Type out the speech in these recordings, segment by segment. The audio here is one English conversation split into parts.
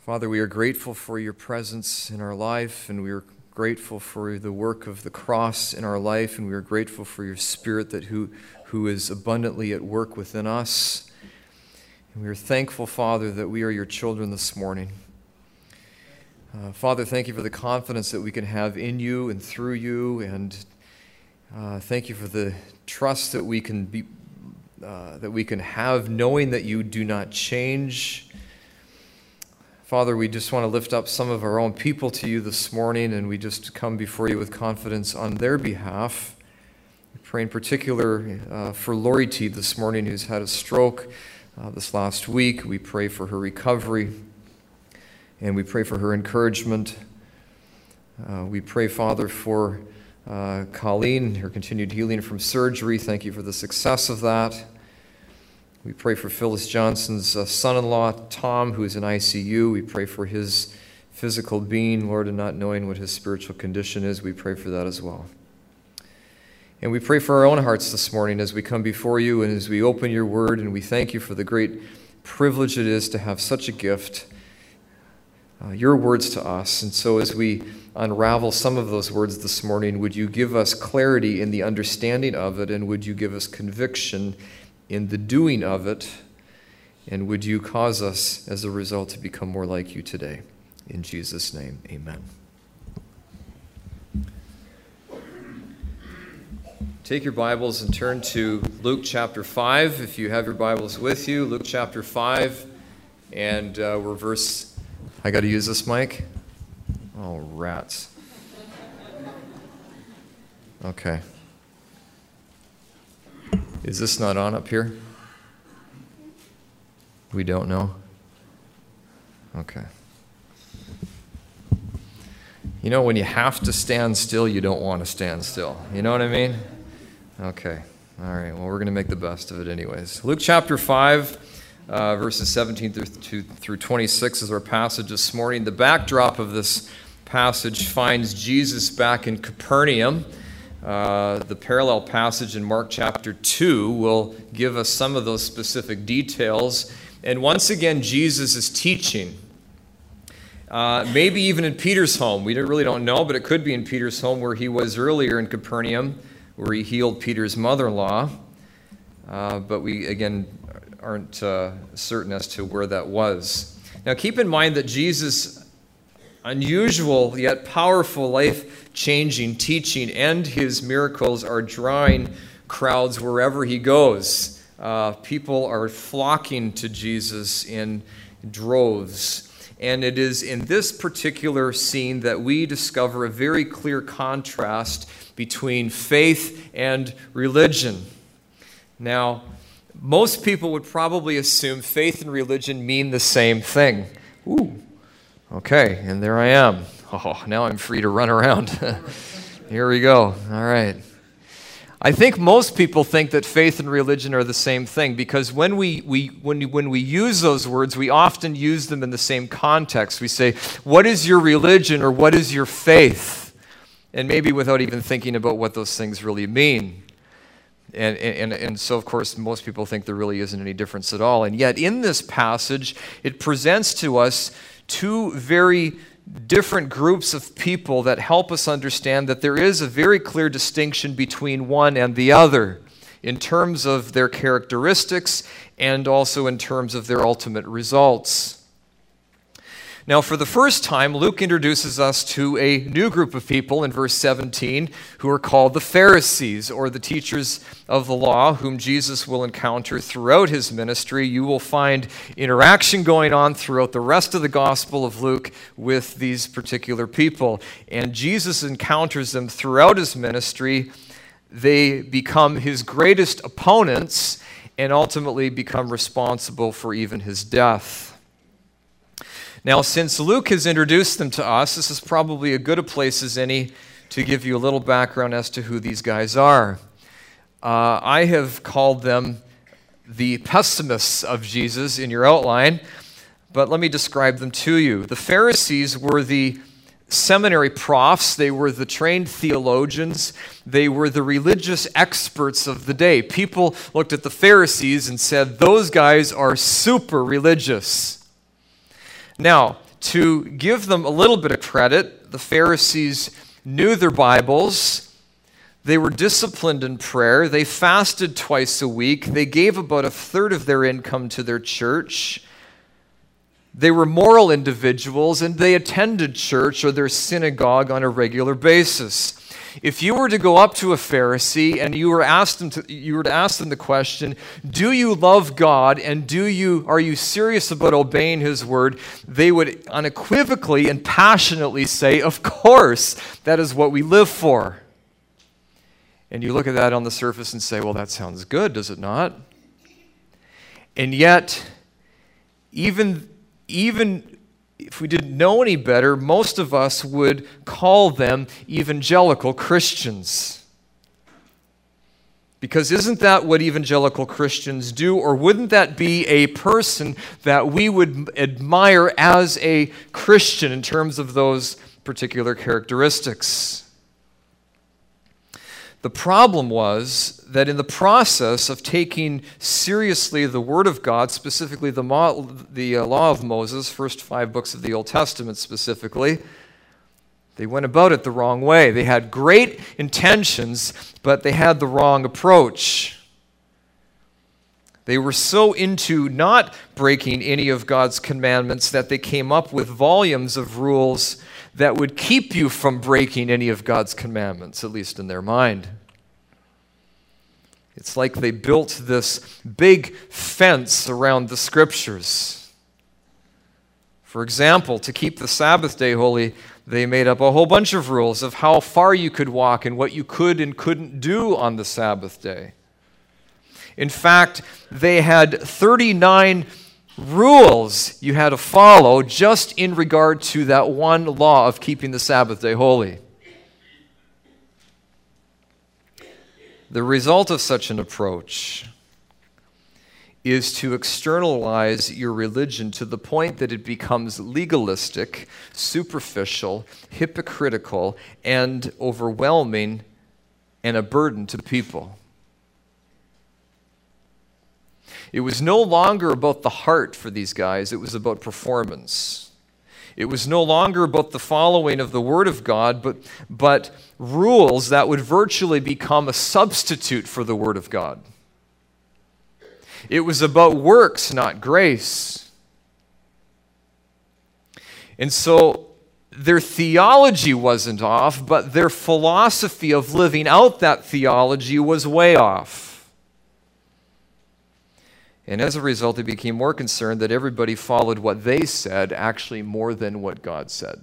Father, we are grateful for your presence in our life, and we are grateful for the work of the cross in our life, and we are grateful for your Spirit who is abundantly at work within us. And we are thankful, Father, that we are your children this morning. Father, thank you for the confidence that we can have in you and through you, and thank you for the trust that we can have, knowing that you do not change. Father, we just want to lift up some of our own people to you this morning, and we just come before you with confidence on their behalf. We pray in particular for Lori T this morning, who's had a stroke this last week. We pray for her recovery, and we pray for her encouragement. We pray, Father, for Colleen, her continued healing from surgery. Thank you for the success of that. We pray for Phyllis Johnson's son-in-law, Tom, who is in ICU. We pray for his physical being, Lord, and not knowing what his spiritual condition is. We pray for that as well. And we pray for our own hearts this morning as we come before you and as we open your word, and we thank you for the great privilege it is to have such a gift, your words to us. And so as we unravel some of those words this morning, would you give us clarity in the understanding of it, and would you give us conviction in the doing of it, and would you cause us, as a result, to become more like you today. In Jesus' name, amen. Take your Bibles and turn to Luke chapter 5, if you have your Bibles with you. Luke chapter 5, and we're verse... I got to use this mic? Oh, rats. Okay. Is this not on up here? We don't know? Okay. You know, when you have to stand still, you don't want to stand still. You know what I mean? Okay. All right. Well, we're going to make the best of it anyways. Luke chapter 5, verses 17 through 26 is our passage this morning. The backdrop of this passage finds Jesus back in Capernaum. The parallel passage in Mark chapter 2 will give us some of those specific details. And once again, Jesus is teaching. Maybe even in Peter's home. We really don't know, but it could be in Peter's home where he was earlier in Capernaum, where he healed Peter's mother-in-law. But we, again, aren't certain as to where that was. Now, keep in mind that Jesus' unusual yet powerful life-changing teaching and his miracles are drawing crowds wherever he goes. People are flocking to Jesus in droves. And it is in this particular scene that we discover a very clear contrast between faith and religion. Now, most people would probably assume faith and religion mean the same thing. Ooh. Okay, and there I am. Oh, now I'm free to run around. Here we go. All right. I think most people think that faith and religion are the same thing because when we use those words, we often use them in the same context. We say, what is your religion or what is your faith? And maybe without even thinking about what those things really mean. And so, of course, most people think there really isn't any difference at all. And yet, in this passage, it presents to us two very different groups of people that help us understand that there is a very clear distinction between one and the other in terms of their characteristics and also in terms of their ultimate results. Now, for the first time, Luke introduces us to a new group of people in verse 17 who are called the Pharisees, or the teachers of the law, whom Jesus will encounter throughout his ministry. You will find interaction going on throughout the rest of the Gospel of Luke with these particular people. And Jesus encounters them throughout his ministry. They become his greatest opponents and ultimately become responsible for even his death. Now, since Luke has introduced them to us, this is probably as good a place as any to give you a little background as to who these guys are. I have called them the pessimists of Jesus in your outline, but let me describe them to you. The Pharisees were the seminary profs, they were the trained theologians, they were the religious experts of the day. People looked at the Pharisees and said, those guys are super religious. Now, to give them a little bit of credit, the Pharisees knew their Bibles. They were disciplined in prayer. They fasted twice a week. They gave about a third of their income to their church. They were moral individuals, and they attended church or their synagogue on a regular basis. If you were to go up to a Pharisee and you were to ask them the question, do you love God and are you serious about obeying His word? They would unequivocally and passionately say, of course, that is what we live for. And you look at that on the surface and say, well, that sounds good, does it not? And yet, even if we didn't know any better, most of us would call them evangelical Christians. Because isn't that what evangelical Christians do? Or wouldn't that be a person that we would admire as a Christian in terms of those particular characteristics? The problem was that in the process of taking seriously the Word of God, specifically the Law of Moses, first 5 books of the Old Testament specifically, they went about it the wrong way. They had great intentions, but they had the wrong approach. They were so into not breaking any of God's commandments that they came up with volumes of rules that would keep you from breaking any of God's commandments, at least in their mind. It's like they built this big fence around the Scriptures. For example, to keep the Sabbath day holy, they made up a whole bunch of rules of how far you could walk and what you could and couldn't do on the Sabbath day. In fact, they had 39 rules you had to follow just in regard to that one law of keeping the Sabbath day holy. The result of such an approach is to externalize your religion to the point that it becomes legalistic, superficial, hypocritical, and overwhelming, and a burden to people. It was no longer about the heart for these guys, it was about performance. It was no longer about the following of the Word of God, but rules that would virtually become a substitute for the Word of God. It was about works, not grace. And so their theology wasn't off, but their philosophy of living out that theology was way off. And as a result, they became more concerned that everybody followed what they said, actually more than what God said.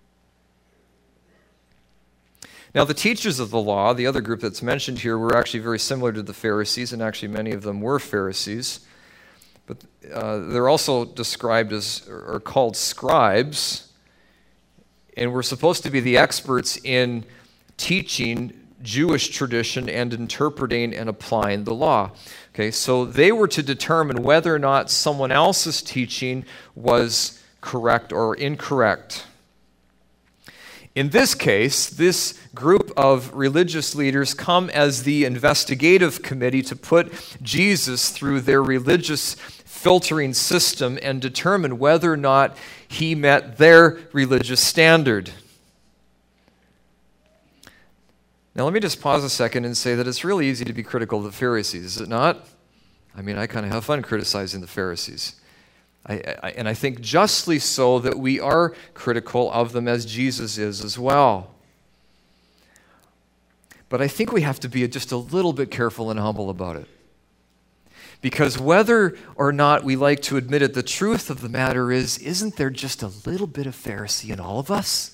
Now, the teachers of the law, the other group that's mentioned here, were actually very similar to the Pharisees, and actually many of them were Pharisees. But they're also described as, or called scribes, and were supposed to be the experts in teaching Jewish tradition and interpreting and applying the law. Okay, so they were to determine whether or not someone else's teaching was correct or incorrect. In this case, this group of religious leaders come as the investigative committee to put Jesus through their religious filtering system and determine whether or not he met their religious standard. Now, let me just pause a second and say that it's really easy to be critical of the Pharisees, is it not? I mean, I kind of have fun criticizing the Pharisees. And I think justly so that we are critical of them as Jesus is as well. But I think we have to be just a little bit careful and humble about it. Because whether or not we like to admit it, the truth of the matter is, isn't there just a little bit of Pharisee in all of us?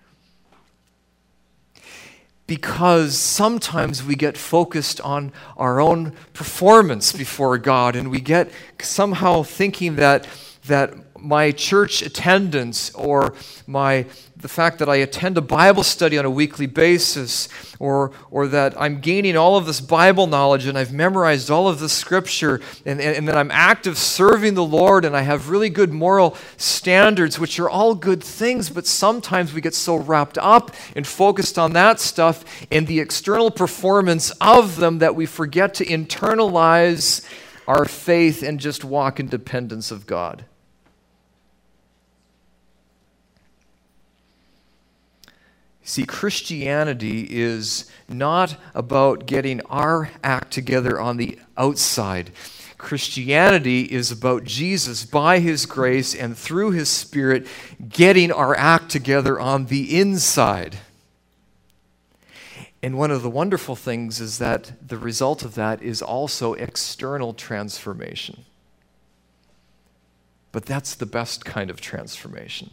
Because sometimes we get focused on our own performance before God, and we get somehow thinking that my church attendance or the fact that I attend a Bible study on a weekly basis or that I'm gaining all of this Bible knowledge and I've memorized all of the Scripture and that I'm active serving the Lord and I have really good moral standards, which are all good things, but sometimes we get so wrapped up and focused on that stuff and the external performance of them that we forget to internalize our faith and just walk in dependence of God. See, Christianity is not about getting our act together on the outside. Christianity is about Jesus, by His grace and through His Spirit, getting our act together on the inside. And one of the wonderful things is that the result of that is also external transformation. But that's the best kind of transformation.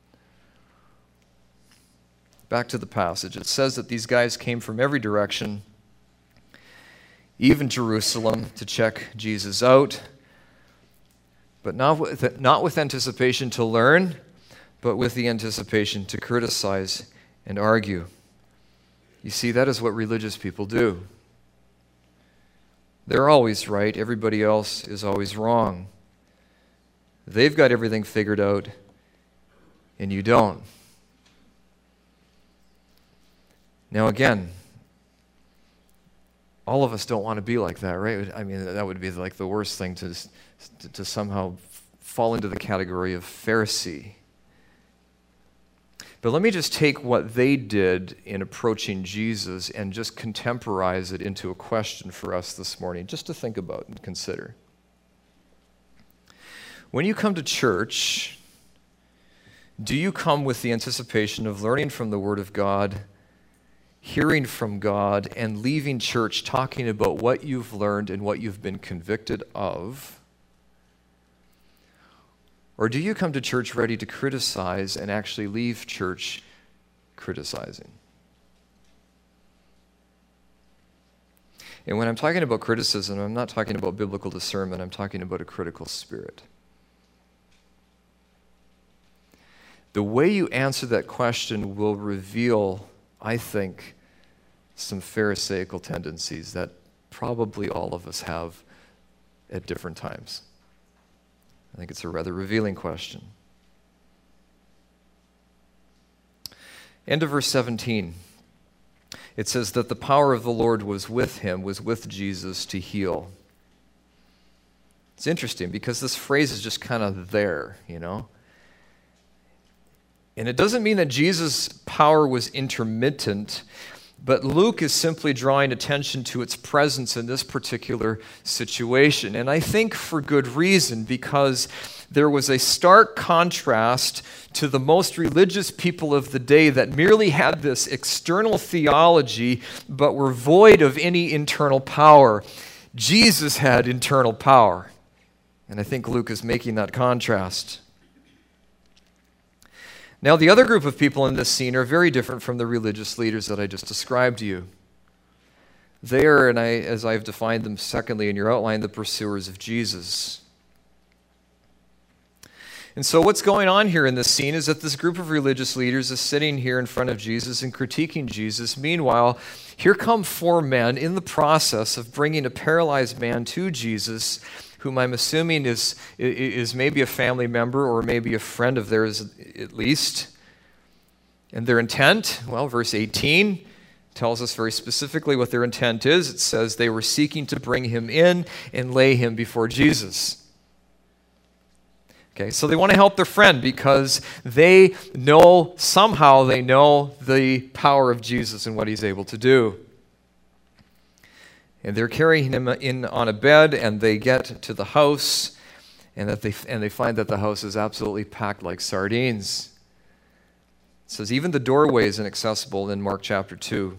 Back to the passage. It says that these guys came from every direction, even Jerusalem, to check Jesus out, but not with anticipation to learn, but with the anticipation to criticize and argue. You see, that is what religious people do. They're always right. Everybody else is always wrong. They've got everything figured out, and you don't. Now again, all of us don't want to be like that, right? I mean, that would be like the worst thing to somehow fall into the category of Pharisee. But let me just take what they did in approaching Jesus and just contemporize it into a question for us this morning, just to think about and consider. When you come to church, do you come with the anticipation of learning from the Word of God, hearing from God, and leaving church talking about what you've learned and what you've been convicted of? Or do you come to church ready to criticize and actually leave church criticizing? And when I'm talking about criticism, I'm not talking about biblical discernment, I'm talking about a critical spirit. The way you answer that question will reveal, I think, some Pharisaical tendencies that probably all of us have at different times. I think it's a rather revealing question. End of verse 17. It says that the power of the Lord was with him, was with Jesus to heal. It's interesting because this phrase is just kind of there, you know. And it doesn't mean that Jesus' power was intermittent, but Luke is simply drawing attention to its presence in this particular situation. And I think for good reason, because there was a stark contrast to the most religious people of the day that merely had this external theology, but were void of any internal power. Jesus had internal power. And I think Luke is making that contrast. Now, the other group of people in this scene are very different from the religious leaders that I just described to you. They are, and as I've defined them secondly in your outline, the pursuers of Jesus. And so what's going on here in this scene is that this group of religious leaders is sitting here in front of Jesus and critiquing Jesus. Meanwhile, here come four men in the process of bringing a paralyzed man to Jesus, whom I'm assuming is maybe a family member or maybe a friend of theirs at least. And their intent, well, verse 18 tells us very specifically what their intent is. It says they were seeking to bring him in and lay him before Jesus. Okay, so they want to help their friend because they know, somehow they know the power of Jesus and what he's able to do. And they're carrying him in on a bed, and they get to the house, and they find that the house is absolutely packed like sardines. It says even the doorway is inaccessible in Mark chapter 2.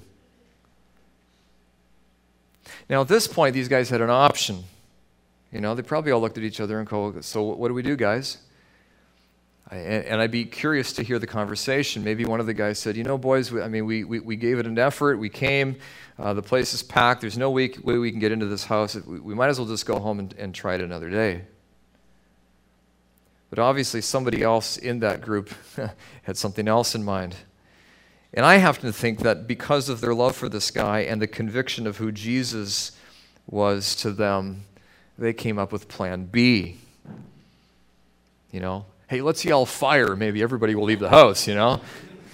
Now at this point, these guys had an option. You know, they probably all looked at each other and go, so what do we do, guys? And I'd be curious to hear the conversation. Maybe one of the guys said, you know, boys, we gave it an effort. We came. The place is packed. There's no way we can get into this house. We might as well just go home and try it another day. But obviously somebody else in that group had something else in mind. And I happen to think that because of their love for this guy and the conviction of who Jesus was to them, they came up with plan B. You know, hey, let's yell fire. Maybe everybody will leave the house, you know.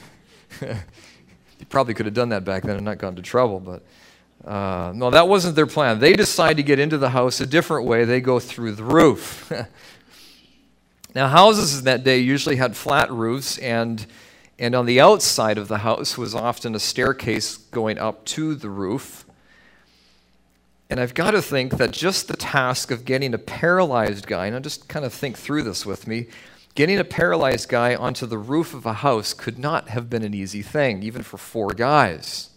You probably could have done that back then and not gone to trouble, but no, that wasn't their plan. They decide to get into the house a different way. They go through the roof. Now, houses in that day usually had flat roofs, and And on the outside of the house was often a staircase going up to the roof. And I've got to think that just the task of getting a paralyzed guy, now just kind of think through this with me, getting a paralyzed guy onto the roof of a house could not have been an easy thing, even for 4 guys.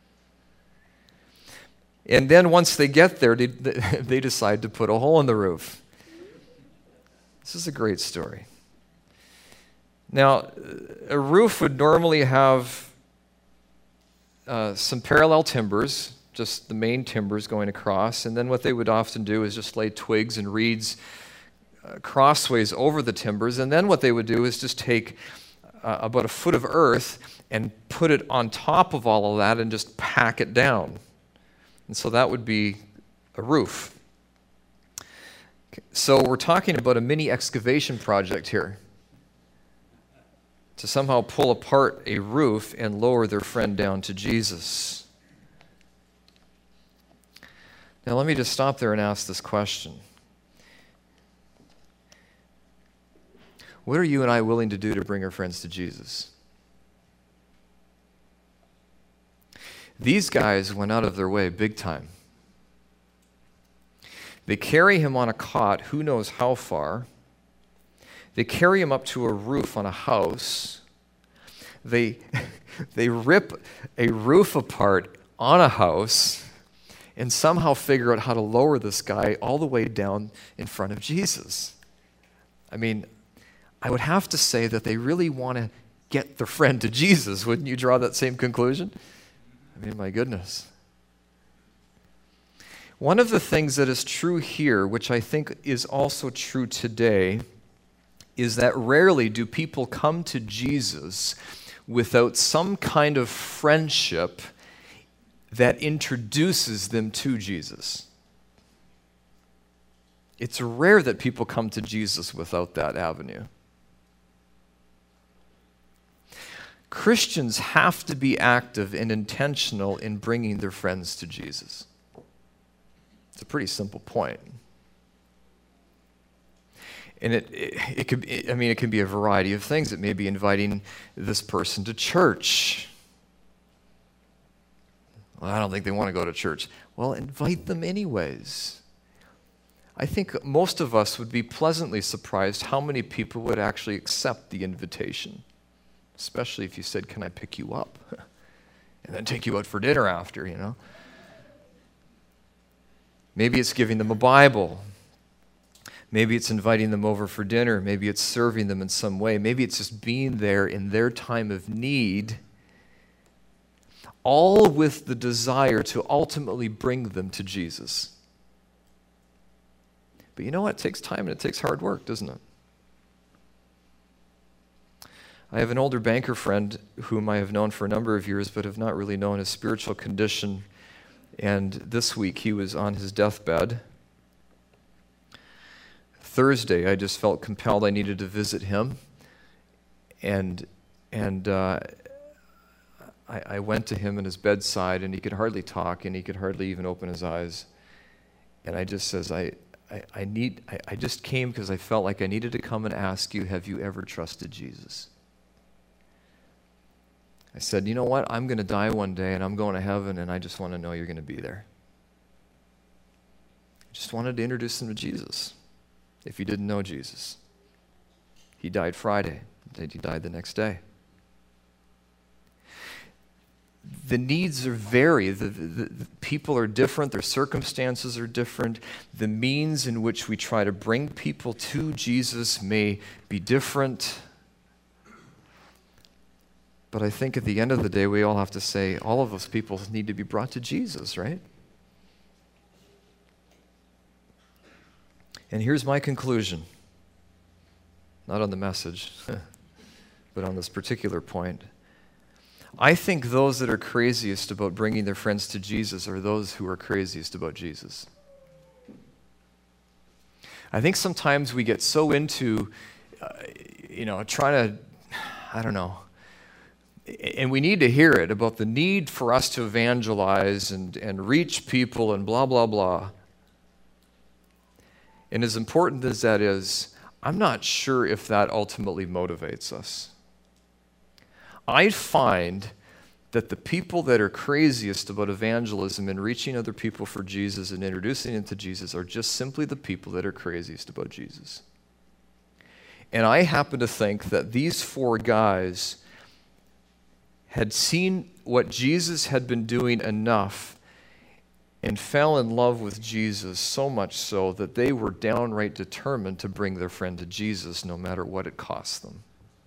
And then once they get there, they decide to put a hole in the roof. This is a great story. Now, a roof would normally have some parallel timbers, just the main timbers going across, and then what they would often do is just lay twigs and reeds crossways over the timbers, and then what they would do is just take about a foot of earth and put it on top of all of that and just pack it down. And so that would be a roof. Okay, so we're talking about a mini excavation project here to somehow pull apart a roof and lower their friend down to Jesus. Now let me just stop there and ask this question. What are you and I willing to do to bring our friends to Jesus? These guys went out of their way big time. They carry him on a cot, who knows how far. They carry him up to a roof on a house. They rip a roof apart on a house and somehow figure out how to lower this guy all the way down in front of Jesus. I mean, I would have to say that they really want to get their friend to Jesus. Wouldn't you draw that same conclusion? I mean, my goodness. One of the things that is true here, which I think is also true today, is that rarely do people come to Jesus without some kind of friendship that introduces them to Jesus. It's rare that people come to Jesus without that avenue. Christians have to be active and intentional in bringing their friends to Jesus. It's a pretty simple point. And it can be a variety of things. It may be inviting this person to church. Well, I don't think they want to go to church. Well, invite them anyways. I think most of us would be pleasantly surprised how many people would actually accept the invitation, especially if you said, "Can I pick you up?" and then take you out for dinner after, you know. Maybe it's giving them a Bible. Maybe it's inviting them over for dinner. Maybe it's serving them in some way. Maybe it's just being there in their time of need, all with the desire to ultimately bring them to Jesus. But you know what? It takes time and it takes hard work, doesn't it? I have an older banker friend whom I have known for a number of years but have not really known his spiritual condition. And this week he was on his deathbed. Thursday, I just felt compelled I needed to visit him. And I went to him at his bedside, and he could hardly talk, and he could hardly even open his eyes. And I just says, I just came because I felt like I needed to come and ask you, have you ever trusted Jesus? I said, you know what? I'm going to die one day, and I'm going to heaven, and I just want to know you're going to be there. I just wanted to introduce him to Jesus, if you didn't know Jesus. He died Friday. He died the next day. The needs vary. The people are different. Their circumstances are different. The means in which we try to bring people to Jesus may be different. But I think at the end of the day, we all have to say, all of those people need to be brought to Jesus, right? And here's my conclusion. Not on the message, but on this particular point. I think those that are craziest about bringing their friends to Jesus are those who are craziest about Jesus. I think sometimes we get so into, trying to, I don't know, and we need to hear it about the need for us to evangelize and reach people and blah, blah, blah. And as important as that is, I'm not sure if that ultimately motivates us. I find that the people that are craziest about evangelism and reaching other people for Jesus and introducing them to Jesus are just simply the people that are craziest about Jesus. And I happen to think that these four guys had seen what Jesus had been doing enough and fell in love with Jesus so much so that they were downright determined to bring their friend to Jesus no matter what it cost them.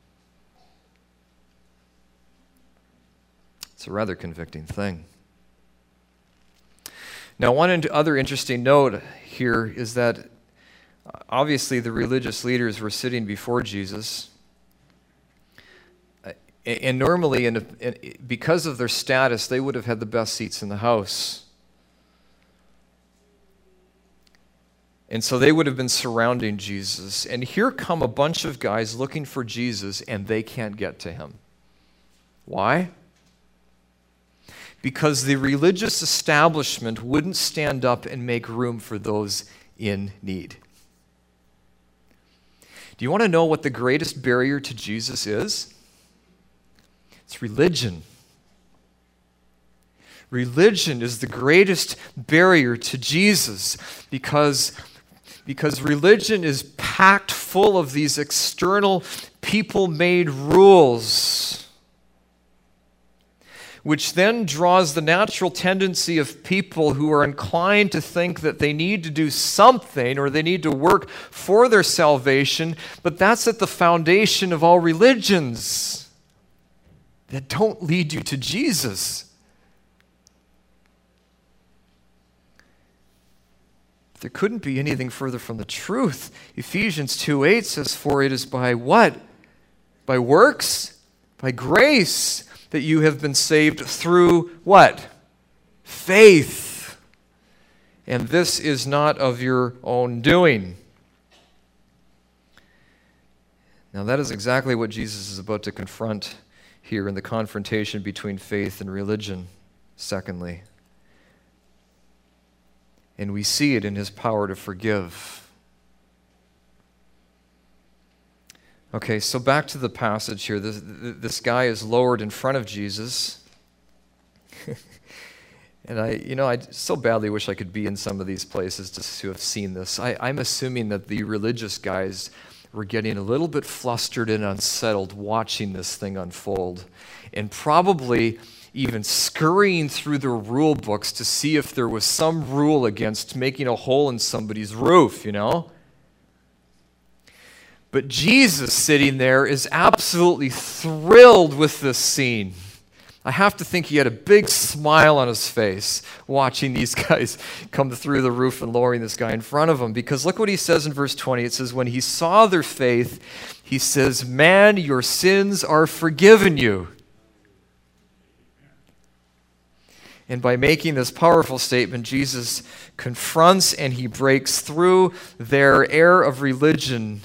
It's a rather convicting thing. Now, one other interesting note here is that obviously the religious leaders were sitting before Jesus. And normally, because of their status, they would have had the best seats in the house. And so they would have been surrounding Jesus. And here come a bunch of guys looking for Jesus, and they can't get to him. Why? Because the religious establishment wouldn't stand up and make room for those in need. Do you want to know what the greatest barrier to Jesus is? It's religion. Religion is the greatest barrier to Jesus because religion is packed full of these external people-made rules, which then draws the natural tendency of people who are inclined to think that they need to do something or they need to work for their salvation, but that's at the foundation of all religions that don't lead you to Jesus. There couldn't be anything further from the truth. Ephesians 2:8 says, "For it is by what? By works? By grace that you have been saved through what? Faith. And this is not of your own doing." Now that is exactly what Jesus is about to confront here in the confrontation between faith and religion, secondly. And we see it in his power to forgive. Okay, so back to the passage here. This guy is lowered in front of Jesus. And I so badly wish I could be in some of these places to have seen this. I'm assuming that the religious guys were getting a little bit flustered and unsettled watching this thing unfold, and probably even scurrying through their rule books to see if there was some rule against making a hole in somebody's roof, But Jesus sitting there is absolutely thrilled with this scene. I have to think he had a big smile on his face watching these guys come through the roof and lowering this guy in front of him. Because look what he says in verse 20. It says, when he saw their faith, he says, "Man, your sins are forgiven you." And by making this powerful statement, Jesus confronts and he breaks through their air of religion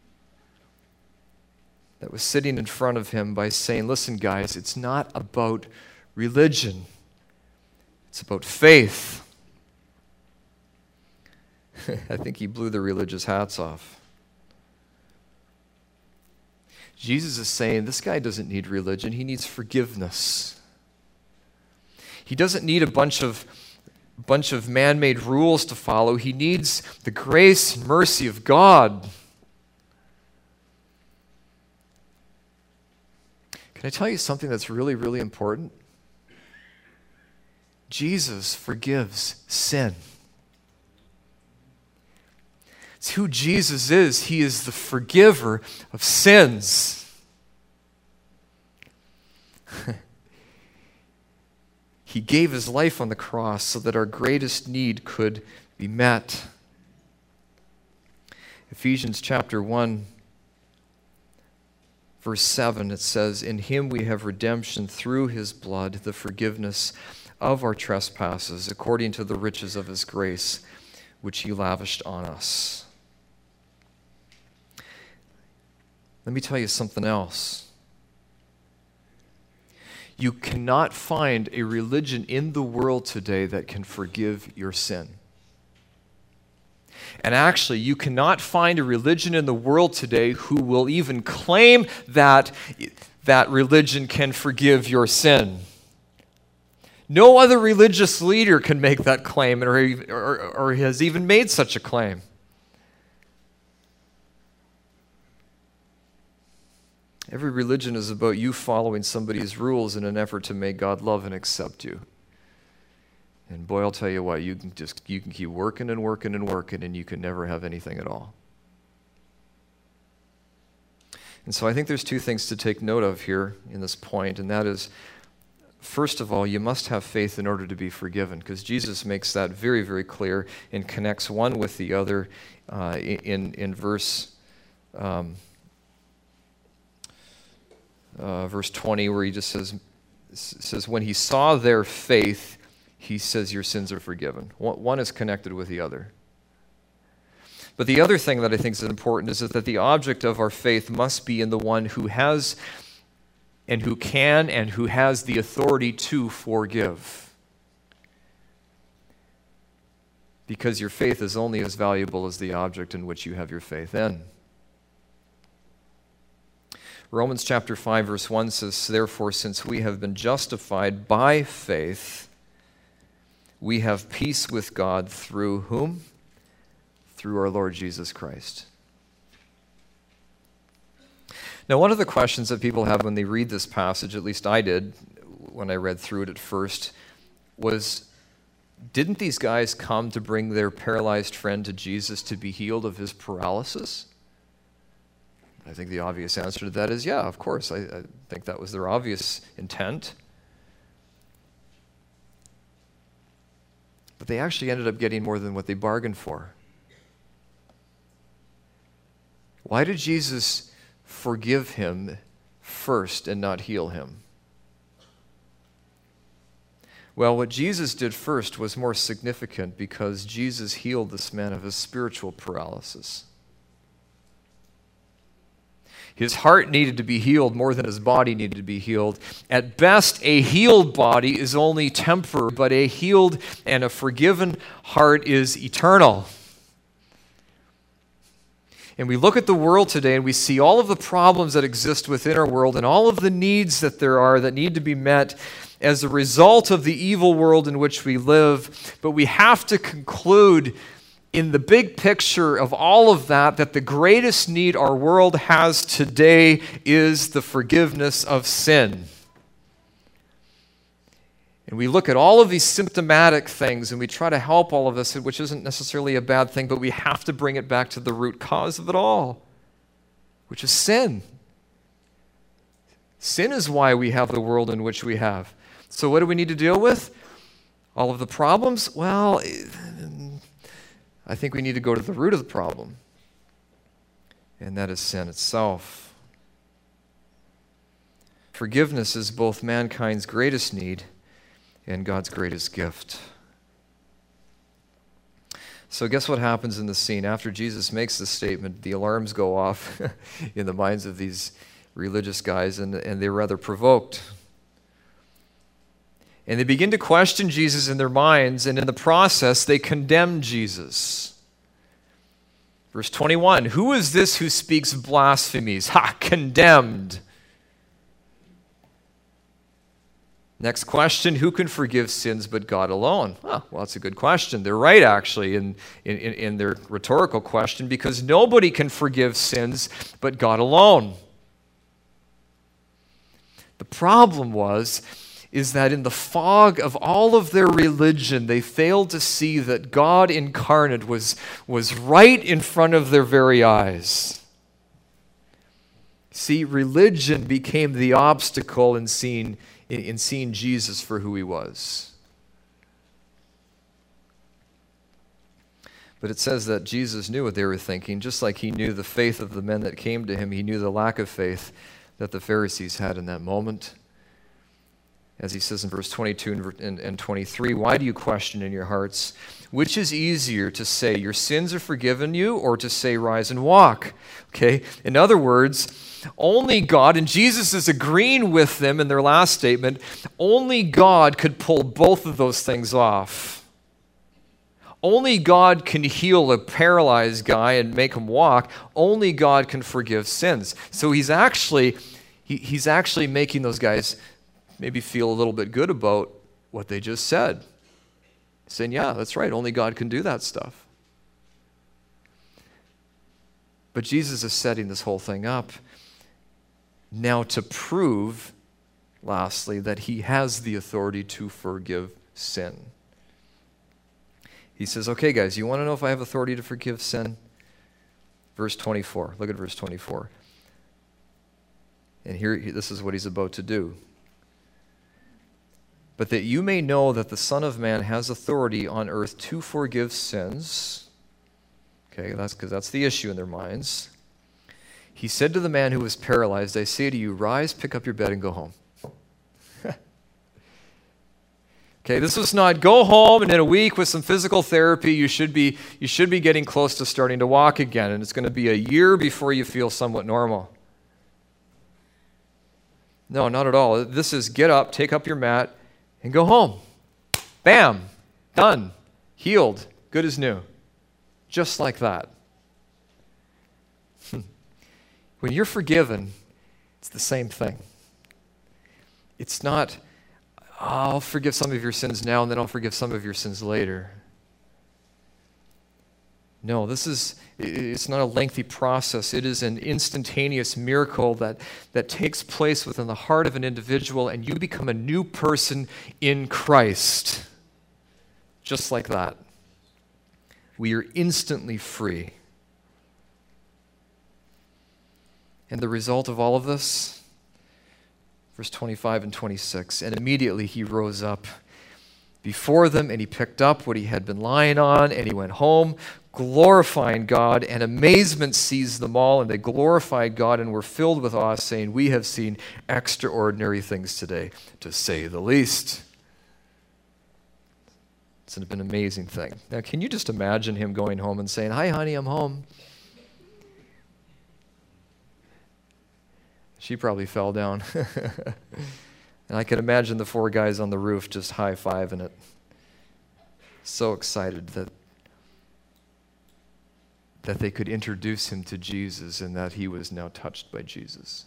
that was sitting in front of him by saying, "Listen, guys, it's not about religion. It's about faith." I think he blew the religious hats off. Jesus is saying this guy doesn't need religion. He needs forgiveness. He doesn't need a bunch of man-made rules to follow. He needs the grace and mercy of God. Can I tell you something that's really, really important? Jesus forgives sin. It's who Jesus is. He is the forgiver of sins. He gave his life on the cross so that our greatest need could be met. Ephesians chapter 1, verse 7, it says, "In him we have redemption through his blood, the forgiveness of our trespasses, according to the riches of his grace, which he lavished on us." Let me tell you something else. You cannot find a religion in the world today that can forgive your sin. And actually, you cannot find a religion in the world today who will even claim that that religion can forgive your sin. No other religious leader can make that claim or has even made such a claim. Every religion is about you following somebody's rules in an effort to make God love and accept you. And boy, I'll tell you what, you can keep working and working and working, and you can never have anything at all. And so I think there's two things to take note of here in this point, and that is, first of all, you must have faith in order to be forgiven, because Jesus makes that very, very clear and connects one with the other in verse 20, where he just says, when he saw their faith, he says, your sins are forgiven. One is connected with the other. But the other thing that I think is important is that the object of our faith must be in the one who has and who can and who has the authority to forgive. Because your faith is only as valuable as the object in which you have your faith in. Romans chapter 5 verse 1 says, therefore, since we have been justified by faith, we have peace with God through whom? Through our Lord Jesus Christ. Now, one of the questions that people have when they read this passage, at least I did when I read through it at first, was, didn't these guys come to bring their paralyzed friend to Jesus to be healed of his paralysis? I think the obvious answer to that is, yeah, of course. I think that was their obvious intent. But they actually ended up getting more than what they bargained for. Why did Jesus forgive him first and not heal him? Well, what Jesus did first was more significant because Jesus healed this man of his spiritual paralysis. His heart needed to be healed more than his body needed to be healed. At best, a healed body is only temporary, but a healed and a forgiven heart is eternal. And we look at the world today and we see all of the problems that exist within our world and all of the needs that there are that need to be met as a result of the evil world in which we live. But we have to conclude in the big picture of all of that the greatest need our world has today is the forgiveness of sin. And we look at all of these symptomatic things and we try to help all of this, which isn't necessarily a bad thing, but we have to bring it back to the root cause of it all, which is sin. Sin is why we have the world in which we have. So what do we need to deal with? All of the problems? Well, I think we need to go to the root of the problem, and that is sin itself. Forgiveness is both mankind's greatest need and God's greatest gift. So guess what happens in the scene? After Jesus makes this statement, the alarms go off in the minds of these religious guys, and they're rather provoked. And they begin to question Jesus in their minds, and in the process, they condemn Jesus. Verse 21, who is this who speaks blasphemies? Ha, condemned. Next question, who can forgive sins but God alone? Well, that's a good question. They're right, actually, in their rhetorical question, because nobody can forgive sins but God alone. The problem is that in the fog of all of their religion, they failed to see that God incarnate was right in front of their very eyes. See, religion became the obstacle in seeing Jesus for who he was. But it says that Jesus knew what they were thinking, just like he knew the faith of the men that came to him. He knew the lack of faith that the Pharisees had in that moment. As he says in verse 22 and 23, why do you question in your hearts? Which is easier, to say your sins are forgiven you, or to say rise and walk? Okay, in other words, only God, and Jesus is agreeing with them in their last statement, only God could pull both of those things off. Only God can heal a paralyzed guy and make him walk. Only God can forgive sins. So he's He's actually making those guys maybe feel a little bit good about what they just said. Saying, yeah, that's right, only God can do that stuff. But Jesus is setting this whole thing up now to prove, lastly, that he has the authority to forgive sin. He says, okay, guys, you want to know if I have authority to forgive sin? Verse 24. Look at verse 24. And here, this is what he's about to do. But that you may know that the Son of Man has authority on earth to forgive sins. Okay, that's because that's the issue in their minds. He said to the man who was paralyzed, I say to you, rise, pick up your bed, and go home. Okay, this was not go home and in a week with some physical therapy, you should be getting close to starting to walk again, and it's going to be a year before you feel somewhat normal. No, not at all. This is get up, take up your mat, and go home. Bam, done, healed, good as new. Just like that. When you're forgiven, it's the same thing. It's not, I'll forgive some of your sins now and then I'll forgive some of your sins later. No, it's not a lengthy process. It is an instantaneous miracle that takes place within the heart of an individual, and you become a new person in Christ. Just like that. We are instantly free. And the result of all of this, verse 25 and 26, and immediately he rose up before them, and he picked up what he had been lying on, and he went home, glorifying God, and amazement seized them all, and they glorified God and were filled with awe, saying, we have seen extraordinary things today, to say the least. It's an amazing thing. Now, can you just imagine him going home and saying, hi, honey, I'm home? She probably fell down. And I can imagine the four guys on the roof just high-fiving it. So excited that they could introduce him to Jesus and that he was now touched by Jesus.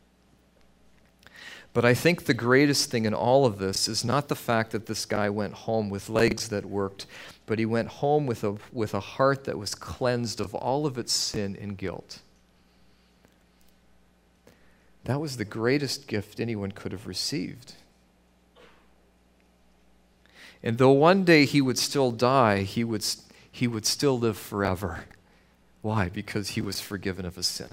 But I think the greatest thing in all of this is not the fact that this guy went home with legs that worked, but he went home with a heart that was cleansed of all of its sin and guilt. That was the greatest gift anyone could have received. And though one day he would still die, he would still live forever. Why? Because he was forgiven of his sin.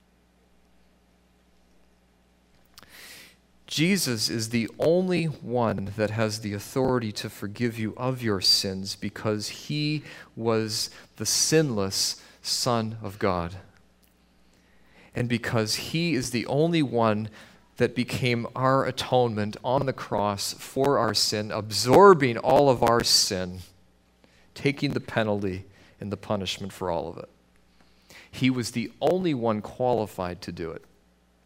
Jesus is the only one that has the authority to forgive you of your sins because he was the sinless Son of God. And because he is the only one that became our atonement on the cross for our sin, absorbing all of our sin, taking the penalty and the punishment for all of it. He was the only one qualified to do it.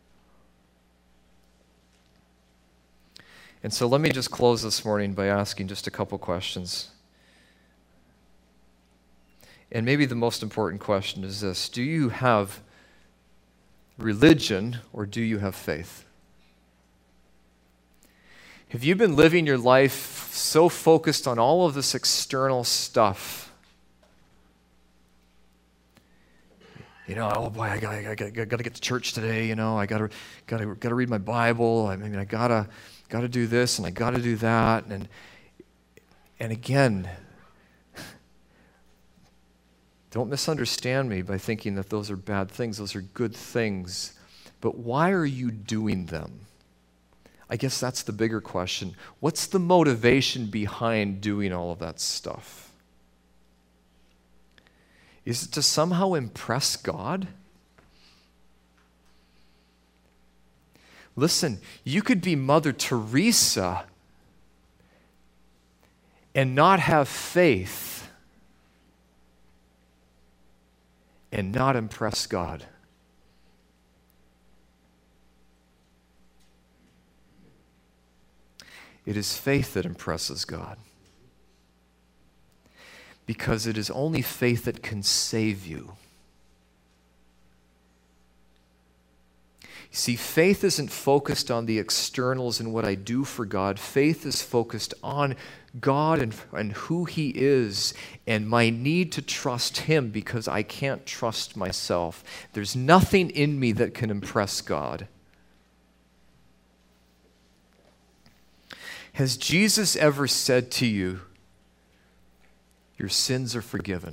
And so let me just close this morning by asking just a couple questions. And maybe the most important question is this: do you have religion or do you have faith? Have you been living your life so focused on all of this external stuff? You know, oh boy, I gotta get to church today. You know, I gotta read my Bible. I mean, I gotta do this and I gotta do that. And again, don't misunderstand me by thinking that those are bad things. Those are good things. But why are you doing them? I guess that's the bigger question. What's the motivation behind doing all of that stuff? Is it to somehow impress God? Listen, you could be Mother Teresa and not have faith and not impress God. It is faith that impresses God. Because it is only faith that can save you. See, faith isn't focused on the externals and what I do for God. Faith is focused on God and who He is and my need to trust Him because I can't trust myself. There's nothing in me that can impress God. Has Jesus ever said to you, your sins are forgiven?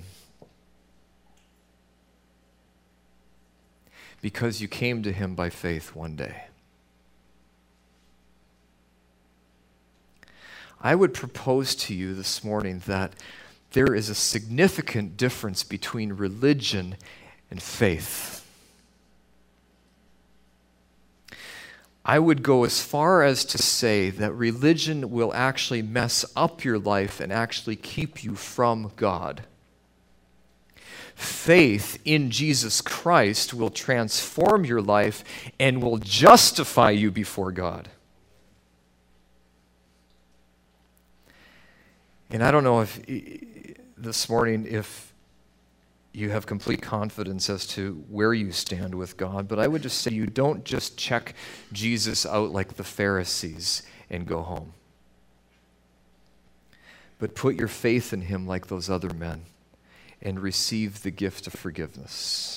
Because you came to Him by faith one day. I would propose to you this morning that there is a significant difference between religion and faith. I would go as far as to say that religion will actually mess up your life and actually keep you from God. Faith in Jesus Christ will transform your life and will justify you before God. And I don't know if this morning if you have complete confidence as to where you stand with God, but I would just say you don't just check Jesus out like the Pharisees and go home. But put your faith in Him like those other men and receive the gift of forgiveness.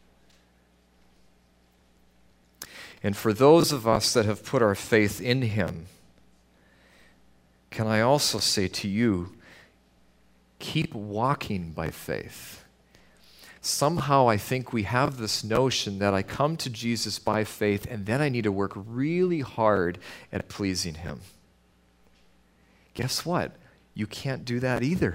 And for those of us that have put our faith in Him, can I also say to you, keep walking by faith. Somehow I think we have this notion that I come to Jesus by faith and then I need to work really hard at pleasing Him. Guess what? You can't do that either.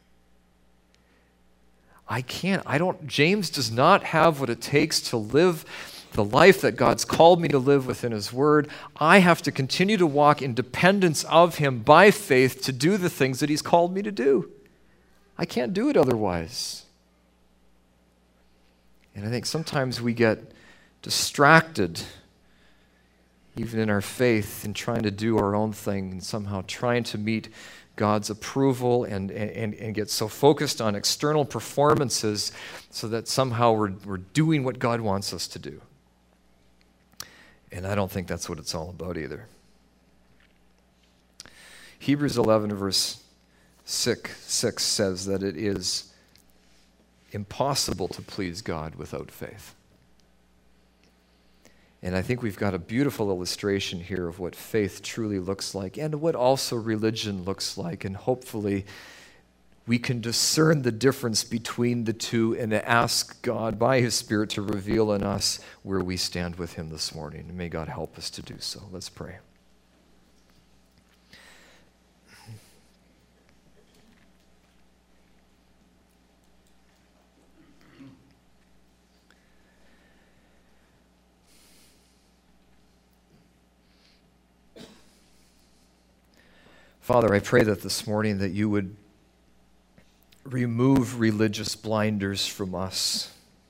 James does not have what it takes to live the life that God's called me to live within His Word. I have to continue to walk in dependence of Him by faith to do the things that He's called me to do. I can't do it otherwise. And I think sometimes we get distracted, even in our faith, in trying to do our own thing and somehow trying to meet God's approval and get so focused on external performances so that somehow we're doing what God wants us to do. And I don't think that's what it's all about either. Hebrews 11 verse 6 says that it is impossible to please God without faith. And I think we've got a beautiful illustration here of what faith truly looks like and what also religion looks like. And hopefully we can discern the difference between the two and ask God by His Spirit to reveal in us where we stand with Him this morning. And may God help us to do so. Let's pray. Father, I pray that this morning that You would remove religious blinders from us.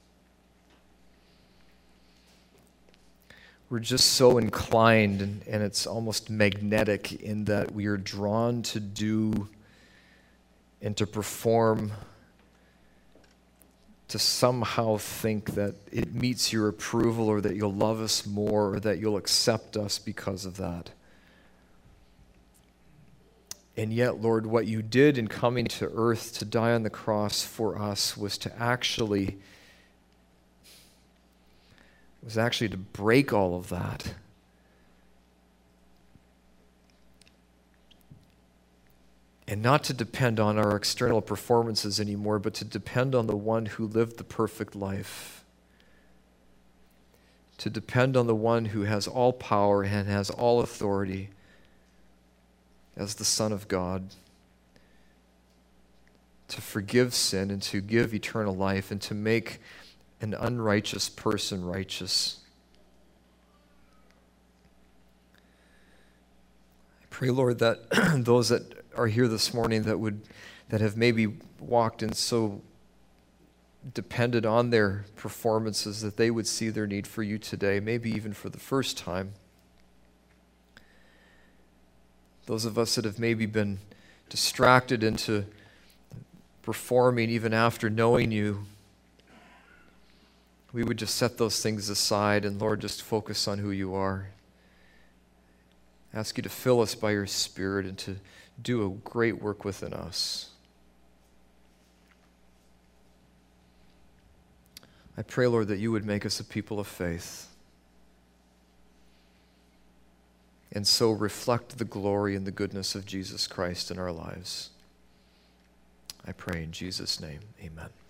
We're just so inclined, and it's almost magnetic in that we are drawn to do and to perform, to somehow think that it meets Your approval or that You'll love us more or that You'll accept us because of that. And yet, Lord, what You did in coming to earth to die on the cross for us was actually to break all of that. And not to depend on our external performances anymore, but to depend on the one who lived the perfect life. To depend on the one who has all power and has all authority as the Son of God, to forgive sin and to give eternal life and to make an unrighteous person righteous. I pray, Lord, that those that are here this morning that have maybe walked in so dependent on their performances, that they would see their need for You today, maybe even for the first time. Those of us that have maybe been distracted into performing even after knowing You, we would just set those things aside and, Lord, just focus on who you are. Ask you to fill us by your Spirit and to do a great work within us. I pray, Lord, that you would make us a people of faith and so reflect the glory and the goodness of Jesus Christ in our lives. I pray in Jesus' name, amen.